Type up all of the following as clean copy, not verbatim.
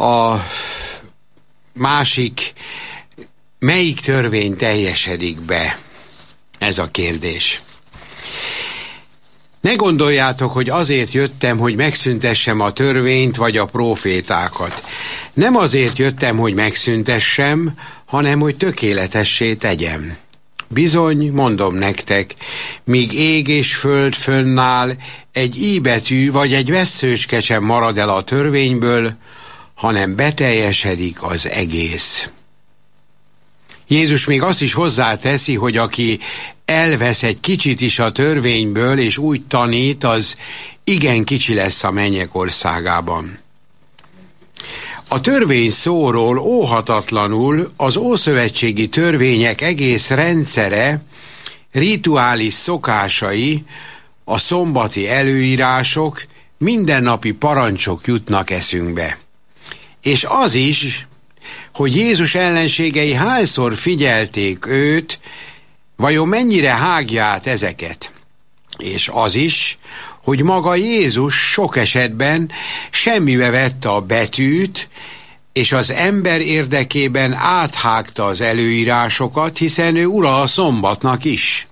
A másik, melyik törvény teljesedik be? Ez a kérdés. Ne gondoljátok, hogy azért jöttem, hogy megszüntessem a törvényt vagy a prófétákat. Nem azért jöttem, hogy megszüntessem, hanem hogy tökéletessé tegyem. Bizony, mondom nektek, míg ég és föld fönnáll, egy i betű vagy egy vesszőcske sem marad el a törvényből, hanem beteljesedik az egész. Jézus még azt is hozzáteszi, hogy aki elvesz egy kicsit is a törvényből, és úgy tanít, az igen kicsi lesz a mennyek országában. A törvény szóról óhatatlanul az ószövetségi törvények egész rendszere, rituális szokásai, a szombati előírások, mindennapi parancsok jutnak eszünkbe. És az is, hogy Jézus ellenségei hányszor figyelték őt, vajon mennyire hágja át ezeket. És az is, hogy maga Jézus sok esetben semmibe vette a betűt, és az ember érdekében áthágta az előírásokat, hiszen ő ura a szombatnak is.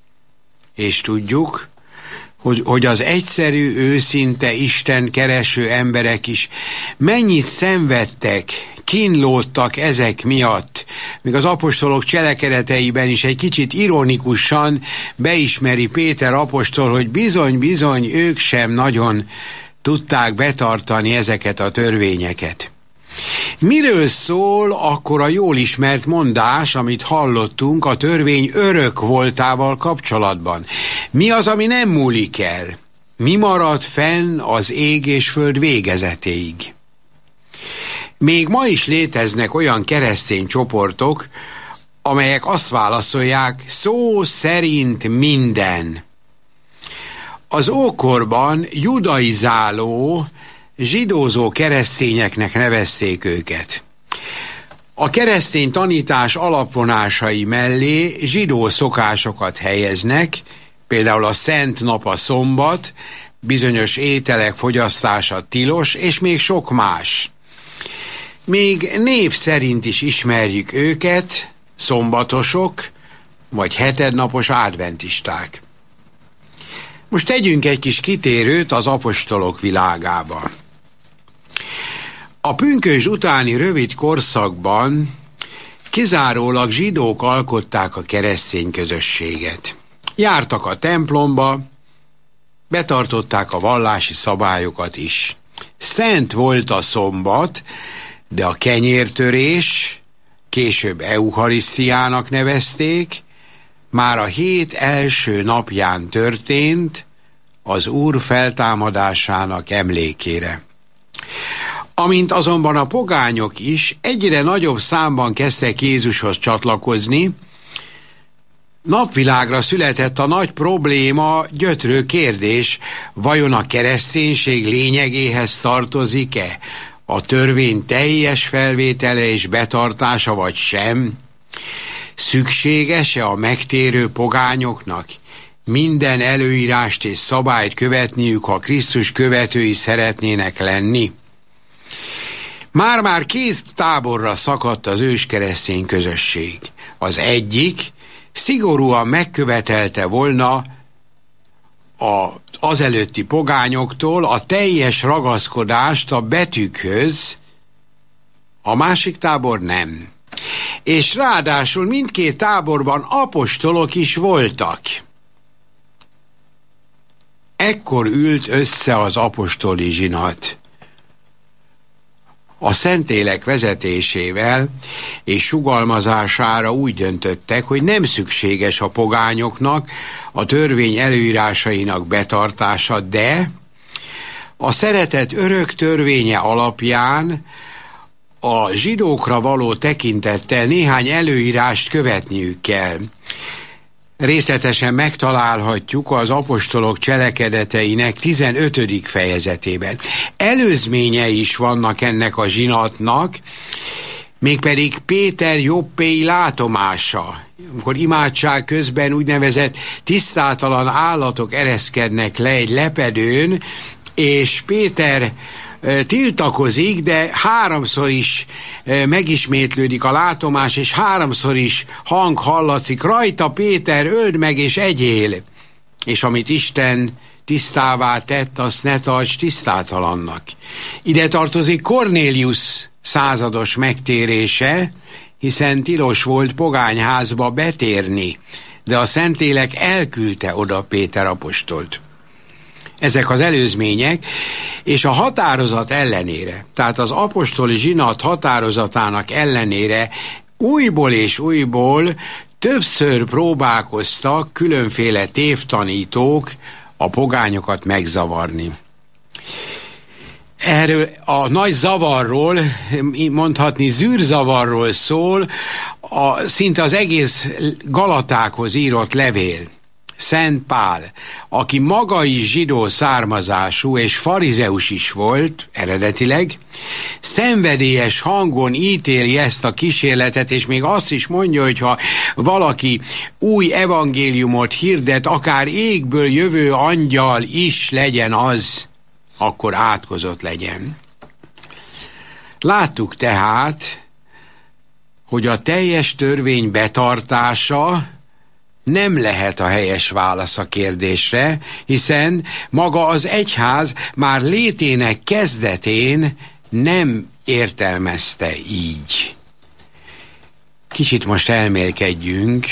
És tudjuk, hogy az egyszerű, őszinte, Isten kereső emberek is mennyit szenvedtek, kínlódtak ezek miatt, míg az apostolok cselekedeteiben is egy kicsit ironikusan beismeri Péter apostol, hogy bizony, ők sem nagyon tudták betartani ezeket a törvényeket. Miről szól akkor a jól ismert mondás, amit hallottunk a törvény örök voltával kapcsolatban? Mi az, ami nem múlik el? Mi marad fenn az ég és föld végezetéig? Még ma is léteznek olyan keresztény csoportok, amelyek azt válaszolják, szó szerint minden. Az ókorban judaizáló, zsidózó keresztényeknek nevezték őket. A keresztény tanítás alapvonásai mellé zsidó szokásokat helyeznek, például a szent nap a szombat, bizonyos ételek fogyasztása tilos, és még sok más. Még név szerint is ismerjük őket, szombatosok, vagy hetednapos adventisták. Most tegyünk egy kis kitérőt az apostolok világába. A pünkösd utáni rövid korszakban kizárólag zsidók alkották a keresztény közösséget. Jártak a templomba, betartották a vallási szabályokat is. Szent volt a szombat, de a kenyértörés, később eucharisztiának nevezték, már a hét első napján történt, az Úr feltámadásának emlékére. Amint azonban a pogányok is egyre nagyobb számban kezdtek Jézushoz csatlakozni, napvilágra született a nagy probléma, gyötrő kérdés, vajon a kereszténység lényegéhez tartozik-e a törvény teljes felvétele és betartása, vagy sem? Szükséges-e a megtérő pogányoknak minden előírást és szabályt követniük, ha Krisztus követői szeretnének lenni? Már két táborra szakadt az őskeresztény közösség. Az egyik szigorúan megkövetelte volna az előtti pogányoktól a teljes ragaszkodást a betűkhöz, a másik tábor nem. És ráadásul mindkét táborban apostolok is voltak. Ekkor ült össze az apostoli zsinat. A Szentlélek vezetésével és sugalmazására úgy döntöttek, hogy nem szükséges a pogányoknak a törvény előírásainak betartása, de a szeretet örök törvénye alapján a zsidókra való tekintettel néhány előírást követniük kell. Részletesen megtalálhatjuk az apostolok cselekedeteinek 15. fejezetében. Előzményei is vannak ennek a zsinatnak, mégpedig Péter jobbéi látomása, amikor imádság közben úgynevezett tisztátalan állatok ereszkednek le egy lepedőn, és Péter tiltakozik, de háromszor is megismétlődik a látomás, és háromszor is hang hallatszik: rajta Péter, öld meg és egyél. És amit Isten tisztává tett, azt ne tarts tisztátalannak. Ide tartozik Kornélius százados megtérése, hiszen tilos volt pogányházba betérni, de a Szentlélek elküldte oda Péter apostolt. Ezek az előzmények, és a határozat ellenére, tehát az apostoli zsinat határozatának ellenére újból és újból többször próbálkoztak különféle tévtanítók a pogányokat megzavarni. Erről a nagy zavarról, mondhatni zűrzavarról szól szinte az egész Galatákhoz írott levél. Szent Pál, aki maga is zsidó származású és farizeus is volt eredetileg, szenvedélyes hangon ítéli ezt a kísérletet, és még azt is mondja, hogy ha valaki új evangéliumot hirdet, akár égből jövő angyal is legyen az, akkor átkozott legyen. Láttuk tehát, hogy a teljes törvény betartása nem lehet a helyes válasz a kérdésre, hiszen maga az egyház már létének kezdetén nem értelmezte így. Kicsit most elmélkedjünk.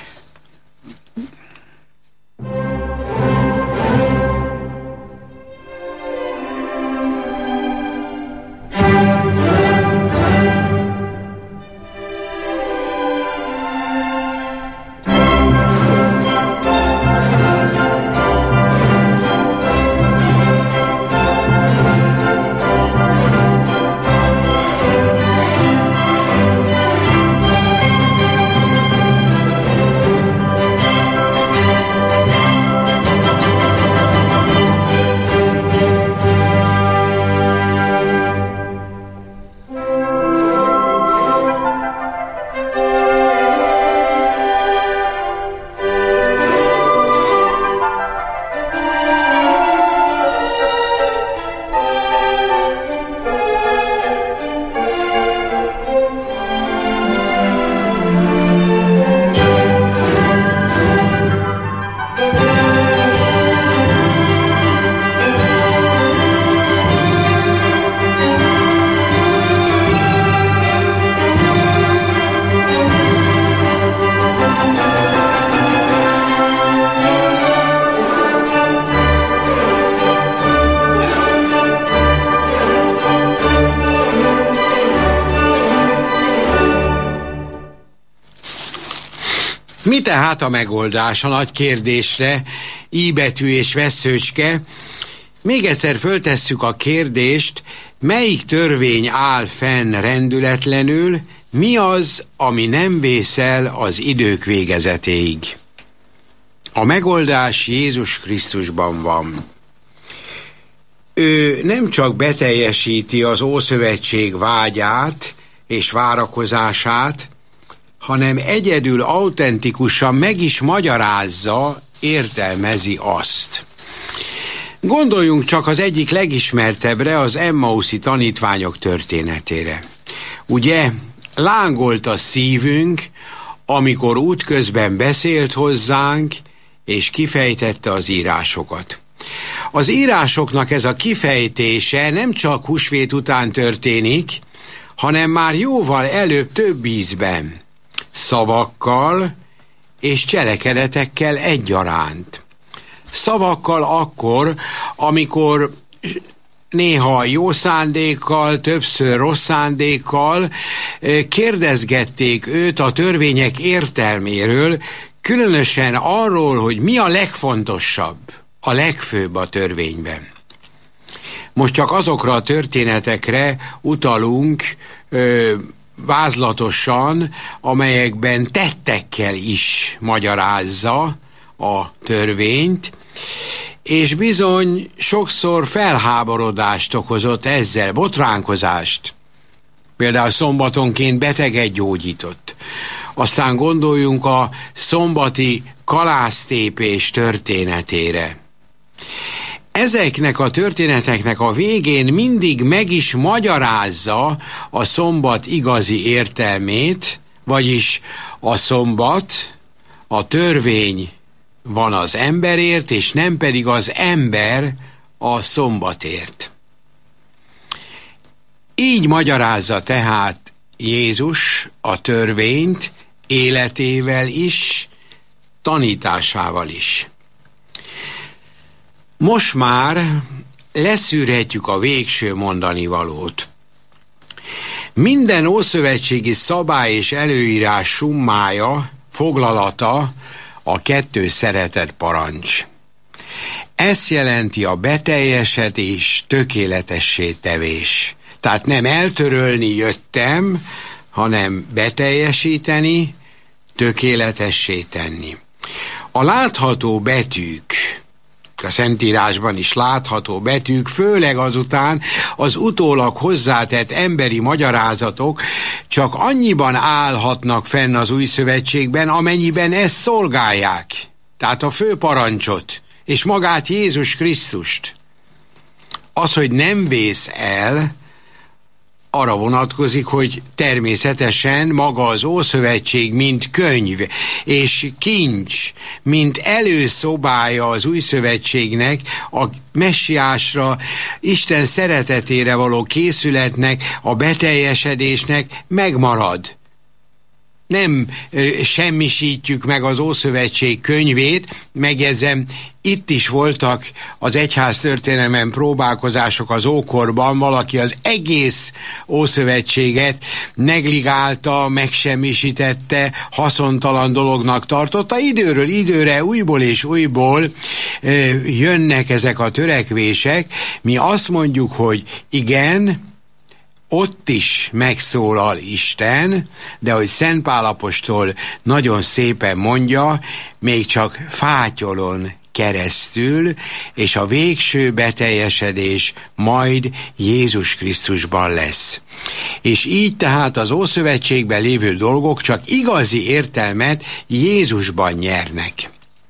Mi tehát a megoldás a nagy kérdésre, íbetű és vesszőcske? Még egyszer föltesszük a kérdést, melyik törvény áll fenn rendületlenül, mi az, ami nem vészel az idők végezetéig? A megoldás Jézus Krisztusban van. Ő nem csak beteljesíti az Ószövetség vágyát és várakozását, hanem egyedül autentikusan meg is magyarázza, értelmezi azt. Gondoljunk csak az egyik legismertebbre, az Emmauszi tanítványok történetére. Ugye, lángolt a szívünk, amikor útközben beszélt hozzánk, és kifejtette az írásokat. Az írásoknak ez a kifejtése nem csak húsvét után történik, hanem már jóval előbb több ízben, szavakkal és cselekedetekkel egyaránt. Szavakkal akkor, amikor néha jó szándékkal, többször rossz szándékkal kérdezgették őt a törvények értelméről, különösen arról, hogy mi a legfontosabb, a legfőbb a törvényben. Most csak azokra a történetekre utalunk vázlatosan, amelyekben tettekkel is magyarázza a törvényt, és bizony sokszor felháborodást okozott ezzel, botránkozást. Például szombatonként beteget gyógyított. Aztán gondoljunk a szombati kalásztépés történetére. ezeknek a történeteknek a végén mindig meg is magyarázza a szombat igazi értelmét, vagyis a szombat, a törvény van az emberért, és nem pedig az ember a szombatért. Így magyarázza tehát Jézus a törvényt életével is, tanításával is. Most már leszűrhetjük a végső mondanivalót. Minden ószövetségi szabály és előírás summája, foglalata a 2 szeretet parancs. Ez jelenti a beteljesedés, tökéletessé tevés. Tehát nem eltörölni jöttem, hanem beteljesíteni, tökéletessé tenni. A látható betűk, a Szentírásban is látható betűk, főleg azután az utólag hozzátett emberi magyarázatok csak annyiban állhatnak fenn az Új Szövetségben, amennyiben ezt szolgálják, tehát a fő parancsot, és magát Jézus Krisztust. Az, hogy nem vész el, arra vonatkozik, hogy természetesen maga az Ószövetség, mint könyv és kincs, mint előszobája az Új Szövetségnek, a messiásra, Isten szeretetére való készületnek, a beteljesedésnek megmarad. Nem semmisítjük meg az Ószövetség könyvét, megjegyzem, itt is voltak az egyháztörténelmen próbálkozások az ókorban, valaki az egész Ószövetséget negligálta, megsemmisítette, haszontalan dolognak tartotta. Időről időre, újból és újból jönnek ezek a törekvések. Mi azt mondjuk, hogy igen, ott is megszólal Isten, de hogy Szent Pál apostol nagyon szépen mondja, még csak fátyolon keresztül, és a végső beteljesedés majd Jézus Krisztusban lesz. És így tehát az Ószövetségben lévő dolgok csak igazi értelmet Jézusban nyernek.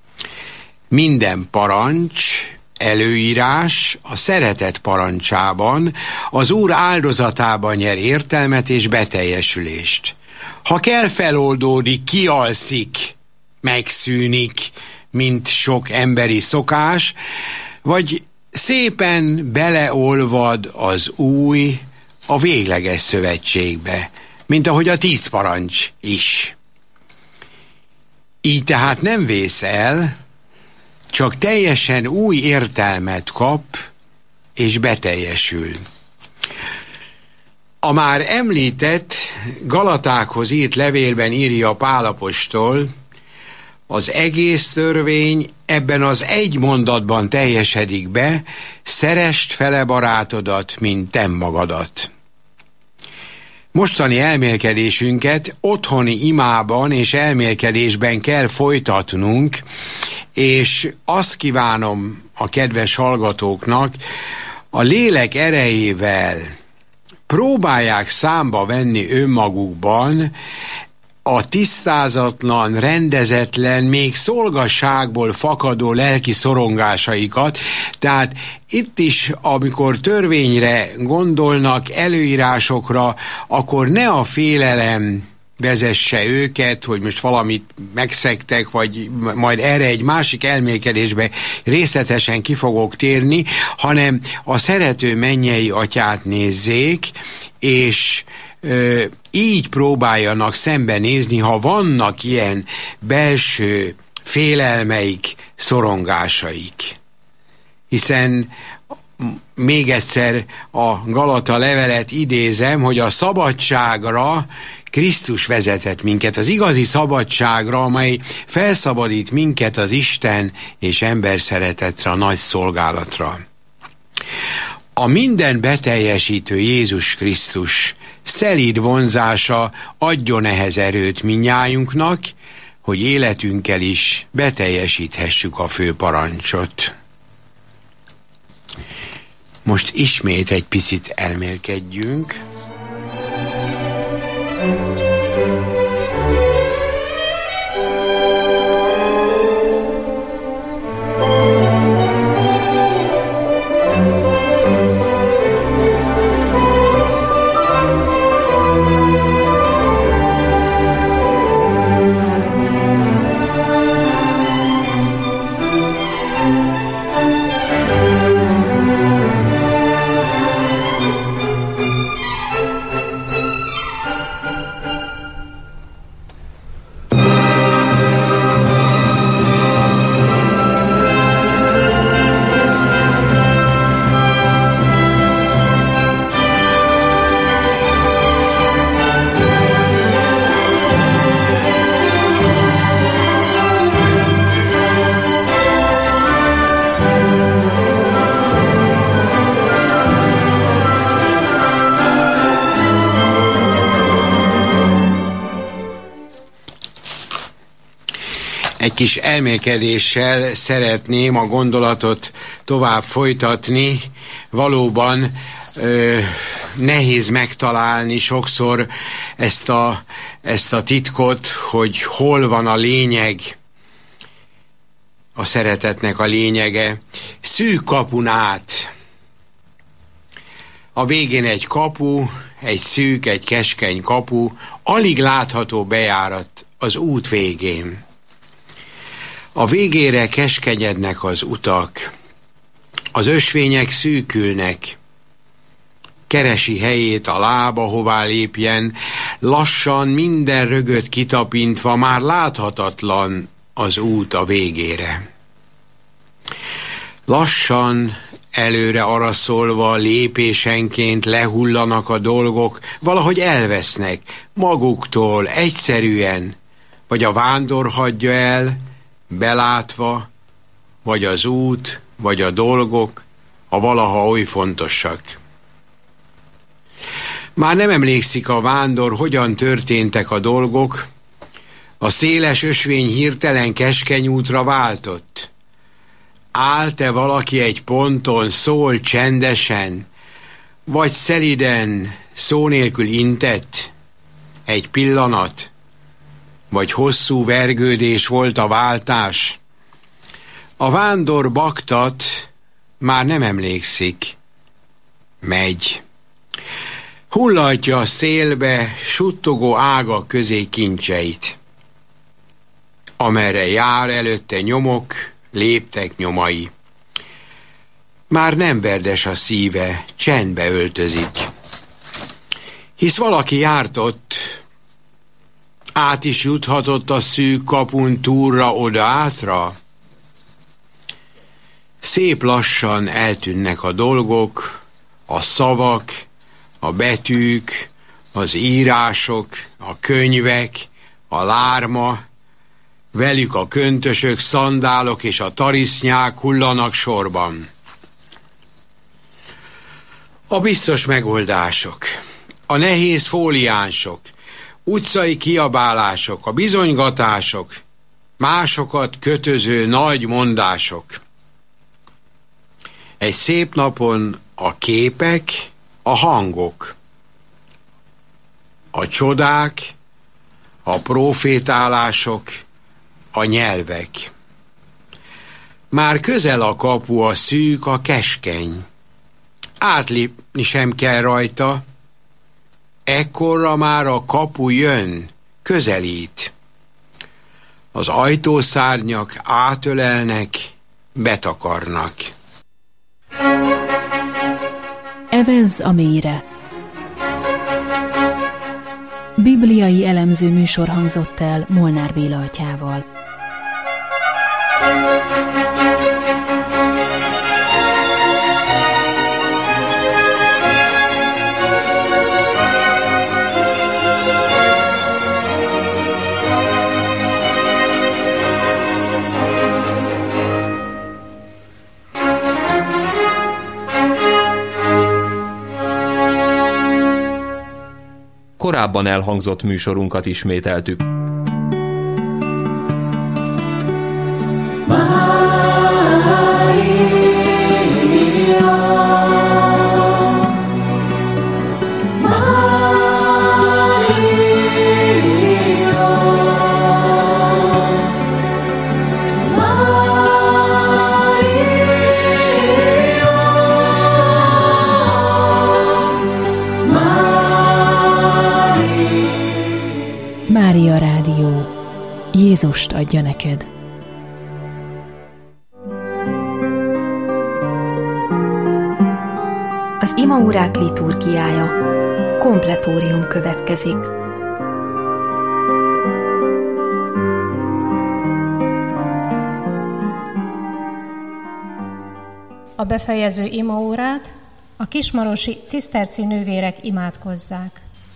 Minden parancs, előírás a szeretet parancsában, az Úr áldozatában nyer értelmet és beteljesülést. Ha kell, feloldódik, kialszik, megszűnik, mint sok emberi szokás, vagy szépen beleolvad az új a végleges szövetségbe, mint ahogy a 10 parancs is. Így tehát nem vész el, csak teljesen új értelmet kap, és beteljesül. A már említett Galatákhoz írt levélben írja Pál apostol, az egész törvény ebben az egy mondatban teljesedik be, szeresd fele barátodat, mint te magadat. Mostani elmélkedésünket otthoni imában és elmélkedésben kell folytatnunk, és azt kívánom a kedves hallgatóknak, a lélek erejével próbálják számba venni önmagukban a tisztázatlan, rendezetlen, még szolgasságból fakadó lelki szorongásaikat. Tehát itt is, amikor törvényre gondolnak, előírásokra, akkor ne a félelem vezesse őket, hogy most valamit megszegtek, vagy majd erre egy másik elmélkedésbe részletesen ki fogok térni, hanem a szerető mennyei atyát nézzék, és így próbáljanak szembenézni, ha vannak ilyen belső félelmeik, szorongásaik. Hiszen még egyszer a Galata levelet idézem, hogy a szabadságra Krisztus vezetett minket, az igazi szabadságra, amely felszabadít minket az Isten és ember szeretetre, a nagy szolgálatra. A minden beteljesítő Jézus Krisztus szelíd vonzása adjon ehhez erőt mindnyájunknak, hogy életünkkel is beteljesíthessük a fő parancsot. Most ismét egy picit elmélkedjünk. Egy kis elmélkedéssel szeretném a gondolatot tovább folytatni. Valóban nehéz megtalálni sokszor ezt a titkot, hogy hol van a lényeg, a szeretetnek a lényege. Szűk kapun át. A végén egy kapu, egy szűk, egy keskeny kapu, alig látható bejárat az út végén. A végére keskenyednek az utak, az ösvények szűkülnek, keresi helyét a láb, ahová lépjen, lassan minden rögöt kitapintva már láthatatlan az út a végére. Lassan, előre araszolva, lépésenként lehullanak a dolgok, valahogy elvesznek maguktól, egyszerűen, vagy a vándor hagyja el, belátva, vagy az út, vagy a dolgok, ha valaha oly fontosak. Már nem emlékszik a vándor, hogyan történtek a dolgok, a széles ösvény hirtelen keskeny útra váltott. Állt-e valaki egy ponton, szól csendesen, vagy szeliden, szó nélkül intett? Egy pillanat, vagy hosszú vergődés volt a váltás? A vándor baktat, már nem emlékszik. Megy. Hullatja a szélbe suttogó ágak közé kincseit. Amerre jár, előtte nyomok, léptek nyomai. Már nem verdes a szíve, csendbe öltözik. Hisz valaki járt ott, át is juthatott a szűk kapun túlra, oda-átra. Szép lassan eltűnnek a dolgok, a szavak, a betűk, az írások, a könyvek, a lárma, velük a köntösök, szandálok és a tarisznyák hullanak sorban. A biztos megoldások, a nehéz fóliánsok, utcai kiabálások, a bizonygatások, másokat kötöző nagy mondások. Egy szép napon a képek, a hangok, a csodák, a profétálások, a nyelvek. Már közel a kapu, a szűk, a keskeny. Átlépni sem kell rajta, ekkorra már a kapu jön, közelít. Az ajtószárnyak átölelnek, betakarnak. Evezz a mélyre. Bibliai elemző műsor hangzott el Molnár Béla atyával. Korábban elhangzott műsorunkat ismételtük. Mária Rádió. Jézust adja neked. Az imaórák liturgiája. Kompletórium következik. A befejező imaórát a kismarosi ciszterci nővérek imádkozzák.